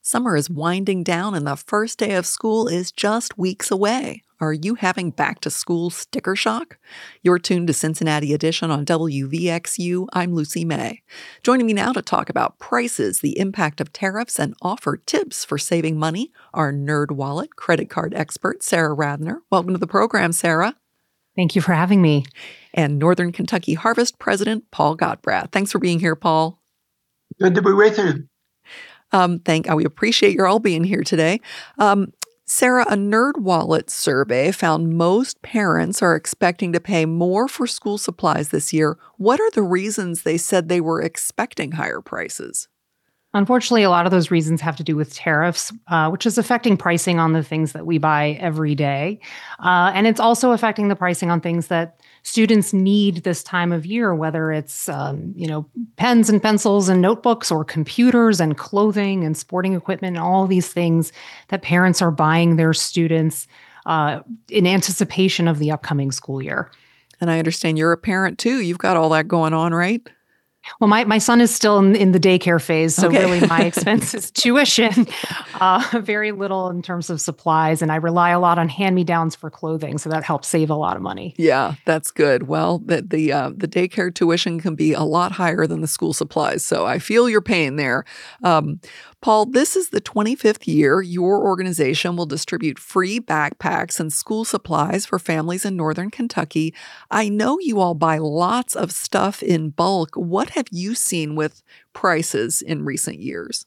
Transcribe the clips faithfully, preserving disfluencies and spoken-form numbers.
Summer is winding down and the first day of school is just weeks away. Are you having back-to-school sticker shock? You're tuned to Cincinnati Edition on W V X U. I'm Lucy May. Joining me now to talk about prices, the impact of tariffs, and offer tips for saving money, our NerdWallet credit card expert, Sarah Radner. Welcome to the program, Sarah. Thank you for having me. And Northern Kentucky Harvest President, Paul Gottbrath. Thanks for being here, Paul. Good to be with you. Um, thank, we appreciate your all being here today. Um, Sarah, a NerdWallet survey found most parents are expecting to pay more for school supplies this year. What are the reasons they said they were expecting higher prices? Unfortunately, a lot of those reasons have to do with tariffs, uh, which is affecting pricing on the things that we buy every day. Uh, and it's also affecting the pricing on things that students need this time of year, whether it's, um, you know, pens and pencils and notebooks or computers and clothing and sporting equipment and all these things that parents are buying their students uh, in anticipation of the upcoming school year. And I understand you're a parent too. You've got all that going on, right? Well, my, my son is still in, in the daycare phase, so okay. really my expense is tuition, uh, very little in terms of supplies, and I rely a lot on hand-me-downs for clothing, so that helps save a lot of money. Yeah, that's good. Well, the the, uh, the daycare tuition can be a lot higher than the school supplies, so I feel your pain there. Um, Paul, this is the twenty-fifth year your organization will distribute free backpacks and school supplies for families in Northern Kentucky. I know you all buy lots of stuff in bulk. What have you seen with prices in recent years?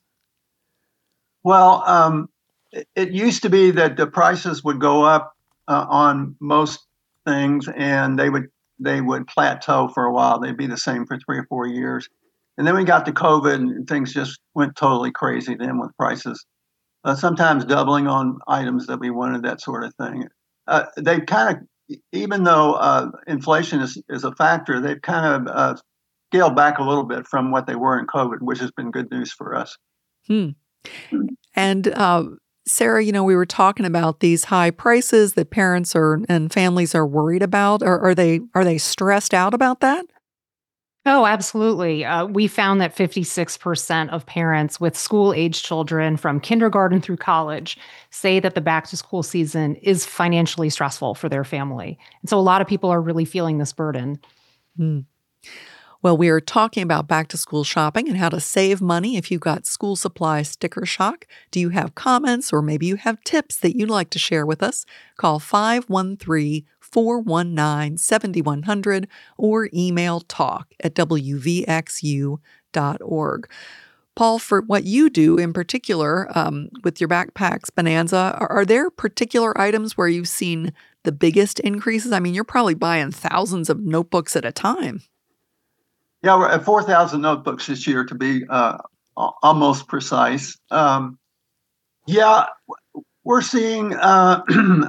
Well, um, it, it used to be that the prices would go up uh, on most things, and they would they would plateau for a while. They'd be the same for three or four years. And then we got to COVID and things just went totally crazy then with prices, uh, sometimes doubling on items that we wanted, that sort of thing. Uh, they kind of, even though uh, inflation is, is a factor, they've kind of uh, scaled back a little bit from what they were in COVID, which has been good news for us. Hmm. And uh, Sarah, you know, we were talking about these high prices that parents are and families are worried about. Are, are they are they stressed out about that? Oh, absolutely. Uh, we found that fifty-six percent of parents with school-age children from kindergarten through college say that the back-to-school season is financially stressful for their family. And so a lot of people are really feeling this burden. Hmm. Well, we are talking about back-to-school shopping and how to save money if you've got school supply sticker shock. Do you have comments or maybe you have tips that you'd like to share with us? Call five one three, four one nine, seven one zero zero or email talk at w v x u dot org. Paul, for what you do in particular um, with your Backpacks Bonanza, are, are there particular items where you've seen the biggest increases? I mean, you're probably buying thousands of notebooks at a time. Yeah, we're at four thousand notebooks this year, to be uh, almost precise. Um, yeah, we're seeing uh,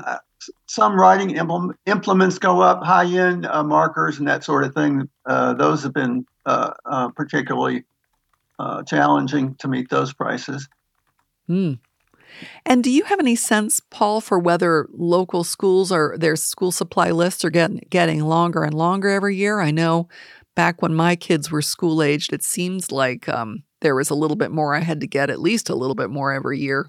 some writing implement, implements go up, high-end uh, markers and that sort of thing. Uh, those have been uh, uh, particularly uh, challenging to meet those prices. Hmm. And do you have any sense, Paul, for whether local schools or their school supply lists are getting getting longer and longer every year? I know back when my kids were school-aged, it seems like um, there was a little bit more I had to get, at least a little bit more every year.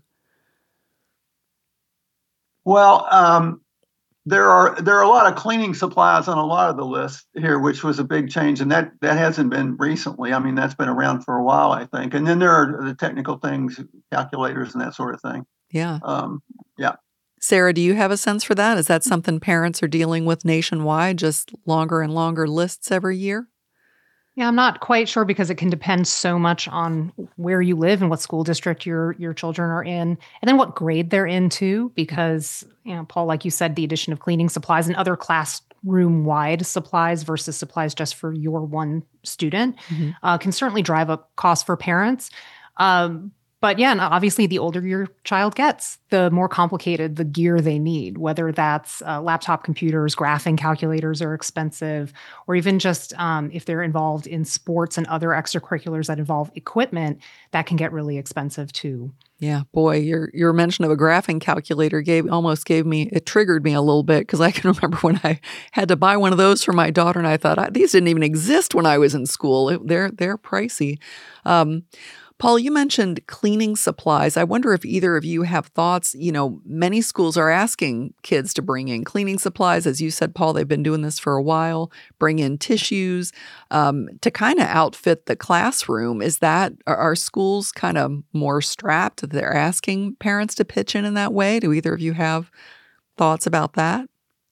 Well, um, there are there are a lot of cleaning supplies on a lot of the lists here, which was a big change, and that, that hasn't been recently. I mean, that's been around for a while, I think. And then there are the technical things, calculators and that sort of thing. Yeah. Um, yeah. Sarah, do you have a sense for that? Is that something parents are dealing with nationwide, just longer and longer lists every year? Yeah, I'm not quite sure because it can depend so much on where you live and what school district your your children are in, and then what grade they're in too. Because, you know, Paul, like you said, the addition of cleaning supplies and other classroom-wide supplies versus supplies just for your one student mm-hmm. uh, can certainly drive up costs for parents. Um, But yeah, and obviously the older your child gets, the more complicated the gear they need, whether that's uh, laptop computers, graphing calculators are expensive, or even just um, if they're involved in sports and other extracurriculars that involve equipment, that can get really expensive too. Yeah, boy, your your mention of a graphing calculator gave almost gave me, it triggered me a little bit because I can remember when I had to buy one of those for my daughter and I thought, these didn't even exist when I was in school. It, they're, they're pricey. Um, Paul, you mentioned cleaning supplies. I wonder if either of you have thoughts. You know, many schools are asking kids to bring in cleaning supplies. As you said, Paul, they've been doing this for a while. Bring in tissues um, to kind of outfit the classroom. Is that, are, are schools kind of more strapped that they're asking parents to pitch in in that way? Do either of you have thoughts about that?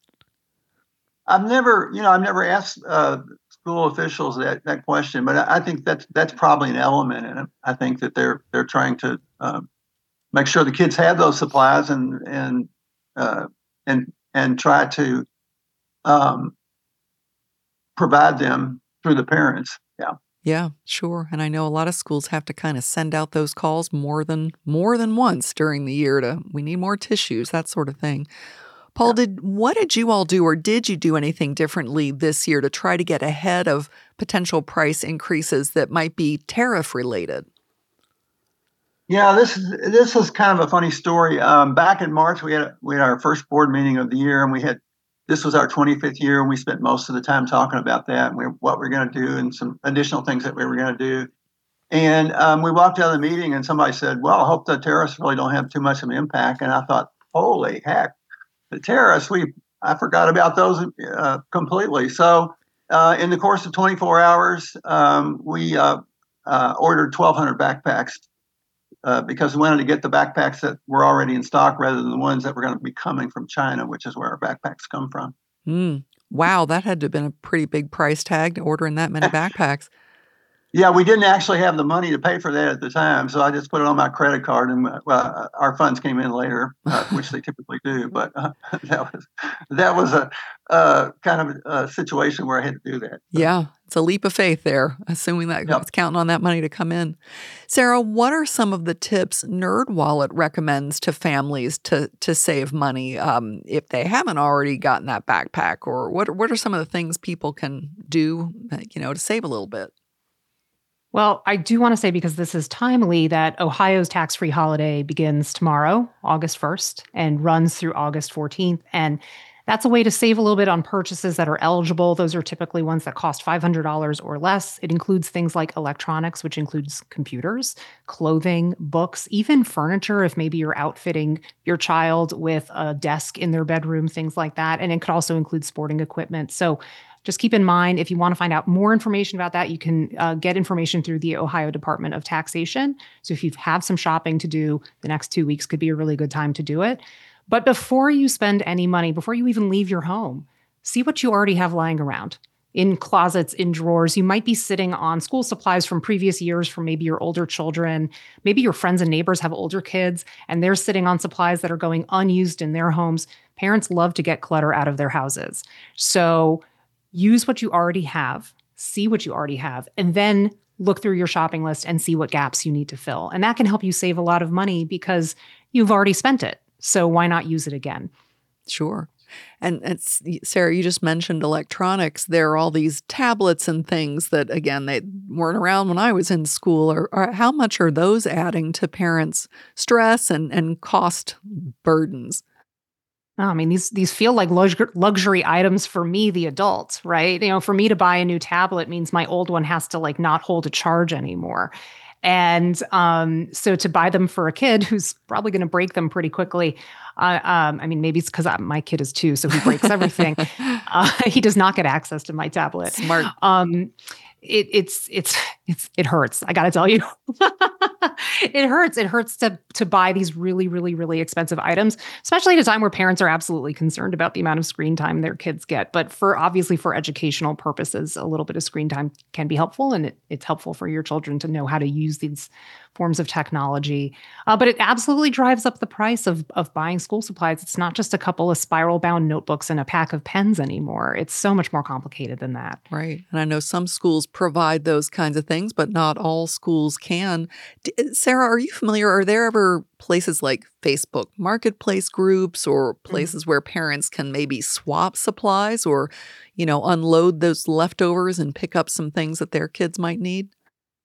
I've never, you know, I've never asked uh, school officials that, that question, but I, I think that's that's probably an element in it. I think that they're they're trying to um, make sure the kids have those supplies and and uh, and and try to um, provide them through the parents. Yeah. Yeah, sure. And I know a lot of schools have to kind of send out those calls more than more than once during the year to we need more tissues, that sort of thing. Paul, did what did you all do, or did you do anything differently this year to try to get ahead of potential price increases that might be tariff related? Yeah, this is this is kind of a funny story. Um, back in March, we had we had our first board meeting of the year, and we had this was our twenty-fifth year, and we spent most of the time talking about that and we, what we're going to do, and some additional things that we were going to do. And um, we walked out of the meeting, and somebody said, "Well, I hope the tariffs really don't have too much of an impact." And I thought, "Holy heck!" The tariffs, we I forgot about those uh, completely. So uh, in the course of twenty-four hours, um, we uh, uh, ordered twelve hundred backpacks uh, because we wanted to get the backpacks that were already in stock rather than the ones that were going to be coming from China, which is where our backpacks come from. Mm. Wow, that had to have been a pretty big price tag, ordering that many backpacks. Yeah, we didn't actually have the money to pay for that at the time, so I just put it on my credit card, and well, our funds came in later, uh, which they typically do. But uh, that was that was a uh, kind of a situation where I had to do that. So. Yeah, it's a leap of faith there, assuming that Yep. it's counting on that money to come in. Sarah, what are some of the tips NerdWallet recommends to families to to save money um, if they haven't already gotten that backpack, or what what are some of the things people can do, you know, to save a little bit? Well, I do want to say, because this is timely, that Ohio's tax-free holiday begins tomorrow, August first, and runs through August fourteenth. And that's a way to save a little bit on purchases that are eligible. Those are typically ones that cost five hundred dollars or less. It includes things like electronics, which includes computers, clothing, books, even furniture, if maybe you're outfitting your child with a desk in their bedroom, things like that. And it could also include sporting equipment. So just keep in mind, if you want to find out more information about that, you can uh, get information through the Ohio Department of Taxation. So if you have some shopping to do, the next two weeks could be a really good time to do it. But before you spend any money, before you even leave your home, see what you already have lying around. In closets, in drawers, you might be sitting on school supplies from previous years from maybe your older children. Maybe your friends and neighbors have older kids, and they're sitting on supplies that are going unused in their homes. Parents love to get clutter out of their houses. So use what you already have, see what you already have, and then look through your shopping list and see what gaps you need to fill. And that can help you save a lot of money because you've already spent it. So why not use it again? Sure. And it's, Sarah, you just mentioned electronics. There are all these tablets and things that, again, they weren't around when I was in school. Or, or how much are those adding to parents' stress and, and cost burdens? Oh, I mean, these these feel like lux- luxury items for me, the adult, right? You know, for me to buy a new tablet means my old one has to like not hold a charge anymore. And um, so to buy them for a kid who's probably going to break them pretty quickly. Uh, um, I mean, maybe it's because my kid is two, so he breaks everything. uh, he does not get access to my tablet. Smart. Um, it, it's it's it's it hurts. I got to tell you, it hurts. It hurts to to buy these really, really, really expensive items, especially at a time where parents are absolutely concerned about the amount of screen time their kids get. But for obviously for educational purposes, a little bit of screen time can be helpful, and it, it's helpful for your children to know how to use these forms of technology. Uh, but it absolutely drives up the price of of buying school supplies. It's not just a couple of spiral-bound notebooks and a pack of pens anymore. It's so much more complicated than that. Right. And I know some schools provide those kinds of things, but not all schools can. D- Sarah, are you familiar? Are there ever places like Facebook Marketplace groups or places mm-hmm. where parents can maybe swap supplies or, you know, unload those leftovers and pick up some things that their kids might need?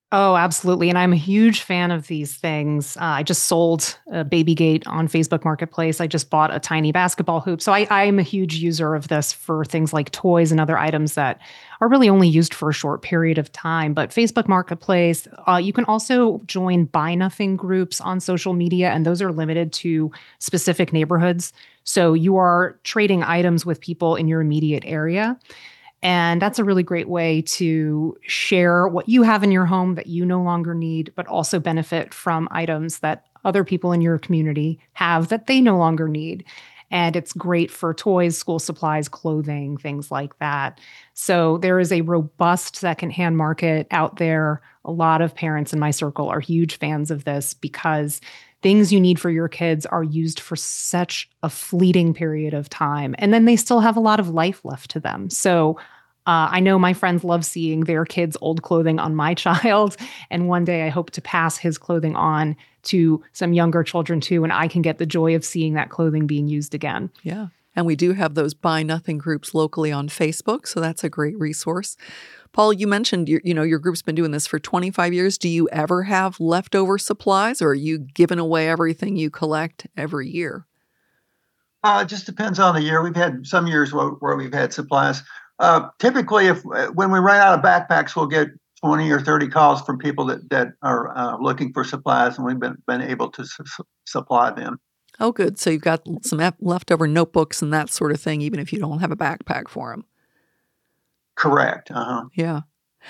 Oh, absolutely. And I'm a huge fan of these things. Uh, I just sold a Babygate on Facebook Marketplace. I just bought a tiny basketball hoop. So I, I'm a huge user of this for things like toys and other items that are really only used for a short period of time. But Facebook Marketplace, uh, you can also join buy nothing groups on social media, and those are limited to specific neighborhoods. So you are trading items with people in your immediate area. And that's a really great way to share what you have in your home that you no longer need, but also benefit from items that other people in your community have that they no longer need. And it's great for toys, school supplies, clothing, things like that. So there is a robust secondhand market out there. A lot of parents in my circle are huge fans of this because things you need for your kids are used for such a fleeting period of time. And then they still have a lot of life left to them. So uh, I know my friends love seeing their kids' old clothing on my child. And one day I hope to pass his clothing on to some younger children too. And I can get the joy of seeing that clothing being used again. Yeah. And we do have those buy nothing groups locally on Facebook. So that's a great resource. Paul, you mentioned your, you know, your group's been doing this for twenty-five years. Do you ever have leftover supplies, or are you giving away everything you collect every year? Uh, it just depends on the year. We've had some years where, where we've had supplies. Uh, typically, if when we run out of backpacks, we'll get twenty or thirty calls from people that, that are uh, looking for supplies, and we've been, been able to su- supply them. Oh, good. So you've got some leftover notebooks and that sort of thing, even if you don't have a backpack for them. Correct. Uh-huh. Yeah.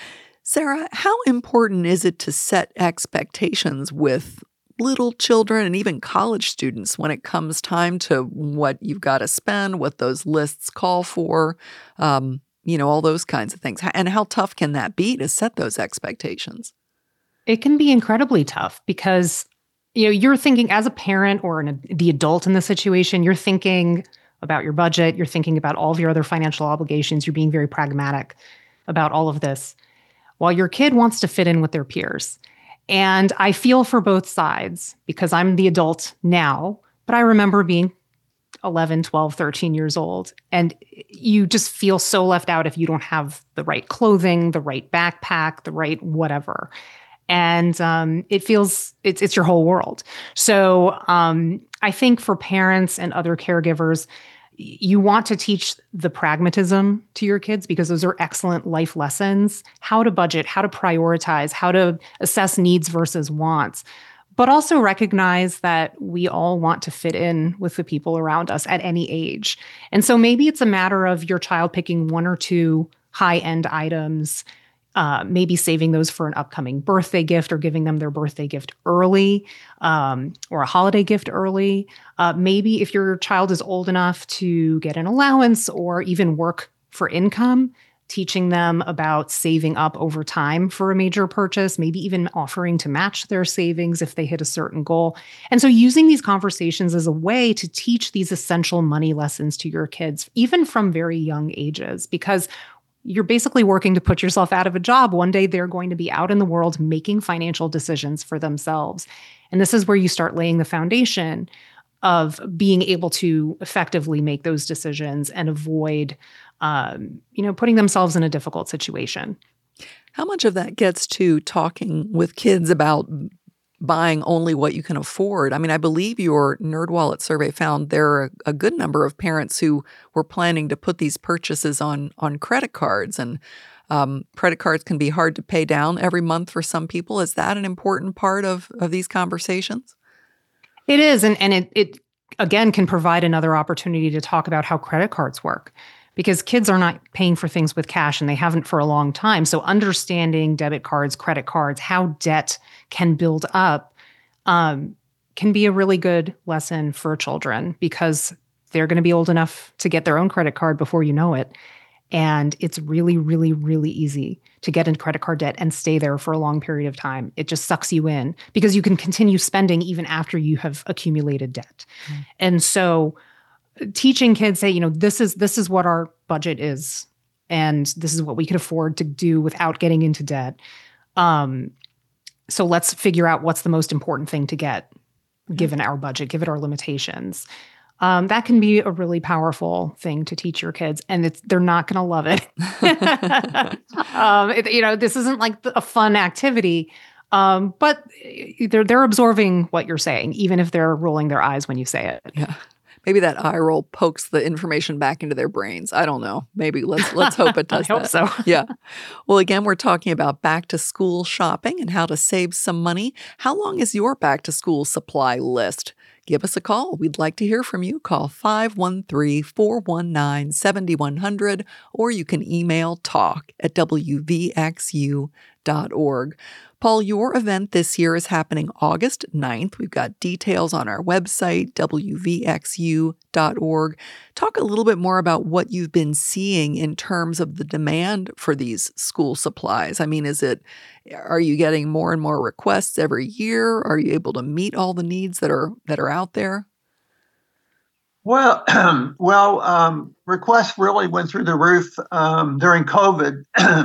Sarah, how important is it to set expectations with little children and even college students when it comes time to what you've got to spend, what those lists call for, um, you know, all those kinds of things? And how tough can that be to set those expectations? It can be incredibly tough because, you know, you're thinking as a parent or an, the adult in the situation, you're thinking about your budget, you're thinking about all of your other financial obligations, you're being very pragmatic about all of this, while your kid wants to fit in with their peers. And I feel for both sides because I'm the adult now, but I remember being eleven, twelve, thirteen years old. And you just feel so left out if you don't have the right clothing, the right backpack, the right whatever. And um, it feels, it's it's your whole world. So um, I think for parents and other caregivers, you want to teach the pragmatism to your kids because those are excellent life lessons, how to budget, how to prioritize, how to assess needs versus wants, but also recognize that we all want to fit in with the people around us at any age. And so maybe it's a matter of your child picking one or two high-end items, Uh, maybe saving those for an upcoming birthday gift or giving them their birthday gift early um, or a holiday gift early. Uh, maybe if your child is old enough to get an allowance or even work for income, teaching them about saving up over time for a major purchase, maybe even offering to match their savings if they hit a certain goal. And so using these conversations as a way to teach these essential money lessons to your kids, even from very young ages, because you're basically working to put yourself out of a job. One day they're going to be out in the world making financial decisions for themselves. And this is where you start laying the foundation of being able to effectively make those decisions and avoid, um, you know, putting themselves in a difficult situation. How much of that gets to talking with kids about buying only what you can afford? I mean, I believe your NerdWallet survey found there are a good number of parents who were planning to put these purchases on on credit cards, and um, credit cards can be hard to pay down every month for some people. Is that an important part of, of these conversations? It is, and, and it, it, again, can provide another opportunity to talk about how credit cards work. Because kids are not paying for things with cash and they haven't for a long time. So understanding debit cards, credit cards, how debt can build up um, can be a really good lesson for children because they're going to be old enough to get their own credit card before you know it. And it's really, really, really easy to get into credit card debt and stay there for a long period of time. It just sucks you in because you can continue spending even after you have accumulated debt. Mm. And so teaching kids, say, you know, this is this is what our budget is, and this is what we could afford to do without getting into debt. Um, so let's figure out what's the most important thing to get, given our budget, given our limitations. Um, that can be a really powerful thing to teach your kids, and it's, they're not going to love it. um, it. You know, this isn't like a fun activity, um, but they're they're absorbing what you're saying, even if they're rolling their eyes when you say it. Yeah. Maybe that eye roll pokes the information back into their brains. I don't know. Maybe let's let's hope it does I hope that. so. Yeah. Well, again, we're talking about back to school shopping and how to save some money. How long is your back to school supply list? Give us a call. We'd like to hear from you. Call five one three, four one nine, seven one zero zero, or you can email talk at w v x u dot org. Paul, your event this year is happening August ninth. We've got details on our website, w v x u dot org. Talk a little bit more about what you've been seeing in terms of the demand for these school supplies. I mean, is it, are you getting more and more requests every year? Are you able to meet all the needs that are that are out there? Well, well, um, requests really went through the roof um, during COVID.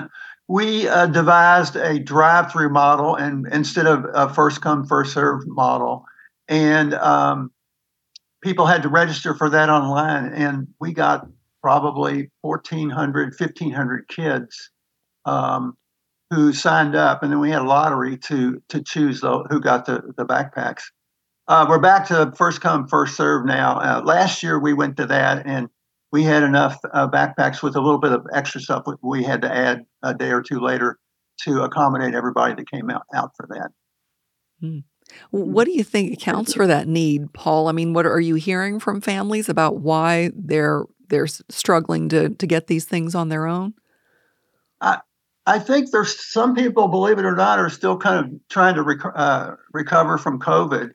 We uh, devised a drive-through model, and instead of a first-come, first-served model, and um, people had to register for that online. And we got probably fourteen hundred, fifteen hundred kids um, who signed up, and then we had a lottery to to choose the, who got the the backpacks. Uh, we're back to first-come, first-served now. Uh, last year we went to that, and we had enough uh, backpacks with a little bit of extra stuff we had to add a day or two later to accommodate everybody that came out, out for that. Hmm. What do you think accounts for that need, Paul? I mean, what are you hearing from families about why they're they're struggling to to get these things on their own? I I think there's some people, believe it or not, are still kind of trying to rec- uh, recover from COVID,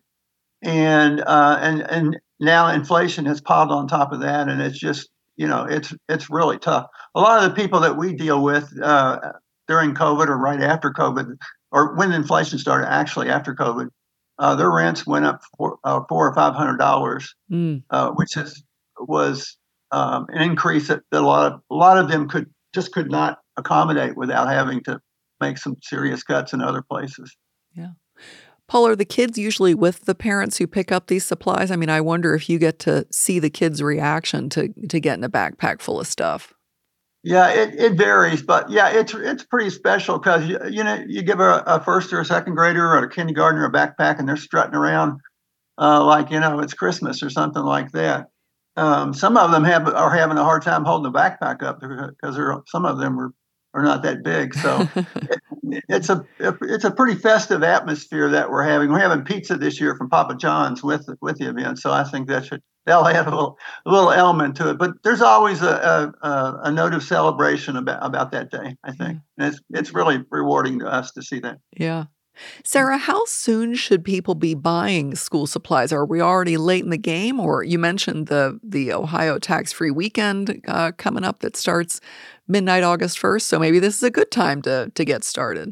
and uh, and and. Now inflation has piled on top of that, and it's just, you know, it's it's really tough. A lot of the people that we deal with uh, during COVID or right after COVID, or when inflation started, actually after COVID, uh, their rents went up four, uh, four or five hundred dollars, mm. uh, which is was um, an increase that, that a lot of a lot of them could just could not accommodate without having to make some serious cuts in other places. Yeah. Paul, are the kids usually with the parents who pick up these supplies? I mean, I wonder if you get to see the kids' reaction to to getting a backpack full of stuff. Yeah, it, it varies, but yeah, it's it's pretty special because you, you know you give a, a first or a second grader or a kindergartner a backpack and they're strutting around uh, like you know it's Christmas or something like that. Um, some of them have are having a hard time holding the backpack up because some of them are. are not that big, so it, it's a it's a pretty festive atmosphere that we're having. We're having pizza this year from Papa John's with with the event, so I think that should that'll add a little a little element to it. But there's always a a, a note of celebration about about that day. I think and it's it's really rewarding to us to see that. Yeah. Sarah, how soon should people be buying school supplies? Are we already late in the game? Or you mentioned the the Ohio tax-free weekend uh, coming up that starts midnight August first. So maybe this is a good time to to get started.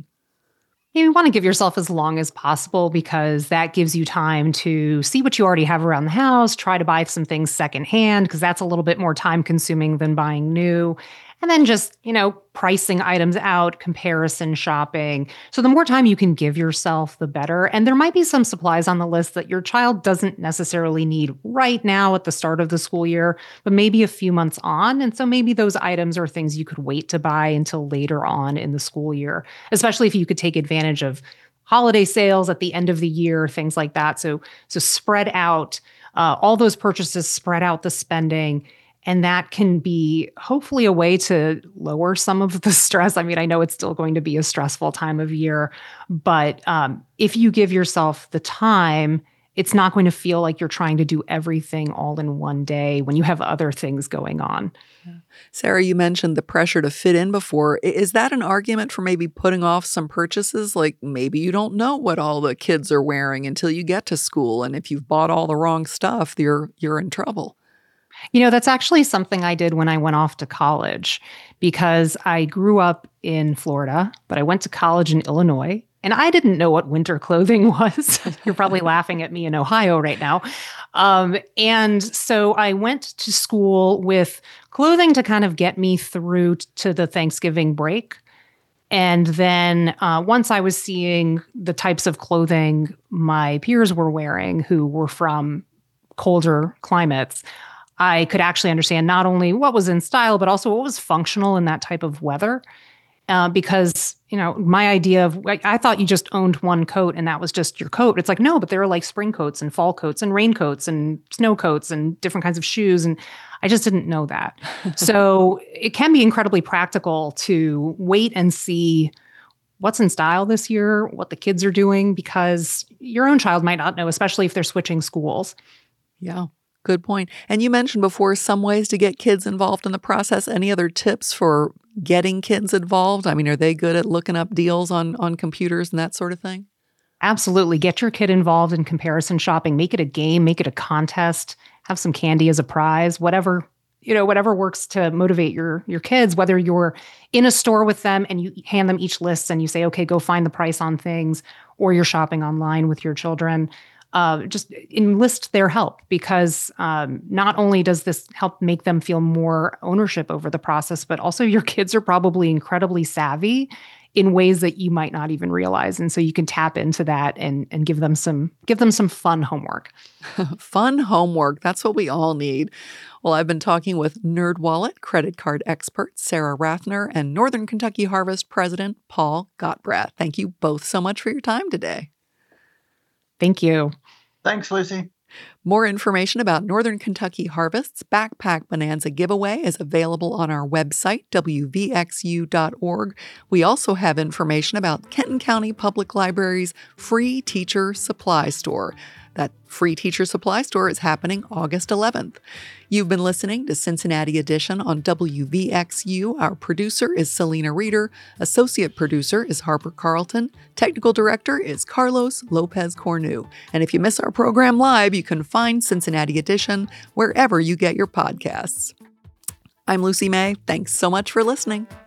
You want to give yourself as long as possible because that gives you time to see what you already have around the house, try to buy some things secondhand because that's a little bit more time consuming than buying new. And then just, you know, pricing items out, comparison shopping. So the more time you can give yourself, the better. And there might be some supplies on the list that your child doesn't necessarily need right now at the start of the school year, but maybe a few months on. And so maybe those items are things you could wait to buy until later on in the school year, especially if you could take advantage of holiday sales at the end of the year, things like that. So, so spread out uh, all those purchases, spread out the spending. And that can be hopefully a way to lower some of the stress. I mean, I know it's still going to be a stressful time of year, but um, if you give yourself the time, it's not going to feel like you're trying to do everything all in one day when you have other things going on. Yeah. Sarah, you mentioned the pressure to fit in before. Is that an argument for maybe putting off some purchases? Like maybe you don't know what all the kids are wearing until you get to school. And if you've bought all the wrong stuff, you're you're in trouble. You know, that's actually something I did when I went off to college because I grew up in Florida, but I went to college in Illinois and I didn't know what winter clothing was. You're probably laughing at me in Ohio right now. Um, and so I went to school with clothing to kind of get me through to the Thanksgiving break. And then uh, once I was seeing the types of clothing my peers were wearing who were from colder climates, I could actually understand not only what was in style, but also what was functional in that type of weather. Uh, because, you know, my idea of, like, I thought you just owned one coat and that was just your coat. It's like, no, but there are like spring coats and fall coats and raincoats and snow coats and different kinds of shoes. And I just didn't know that. So it can be incredibly practical to wait and see what's in style this year, what the kids are doing, because your own child might not know, especially if they're switching schools. Yeah. Good point. And you mentioned before some ways to get kids involved in the process. Any other tips for getting kids involved? I mean, are they good at looking up deals on, on computers and that sort of thing? Absolutely. Get your kid involved in comparison shopping. Make it a game. Make it a contest. Have some candy as a prize. Whatever, you know, whatever works to motivate your your kids. Whether you're in a store with them and you hand them each list and you say, okay, go find the price on things, or you're shopping online with your children. Uh, just enlist their help, because um, not only does this help make them feel more ownership over the process, but also your kids are probably incredibly savvy in ways that you might not even realize. And so you can tap into that and, and give them some give them some fun homework. Fun homework. That's what we all need. Well, I've been talking with NerdWallet credit card expert Sarah Rathner and Northern Kentucky Harvest President Paul Gottbrath. Thank you both so much for your time today. Thank you. Thanks, Lucy. More information about Northern Kentucky Harvest's Backpack Bonanza giveaway is available on our website, w v x u dot org. We also have information about Kenton County Public Library's free teacher supply store. That free teacher supply store is happening August eleventh. You've been listening to Cincinnati Edition on W V X U. Our producer is Selena Reeder. Associate producer is Harper Carlton. Technical director is Carlos Lopez Cornu. And if you miss our program live, you can find Cincinnati Edition wherever you get your podcasts. I'm Lucy May. Thanks so much for listening.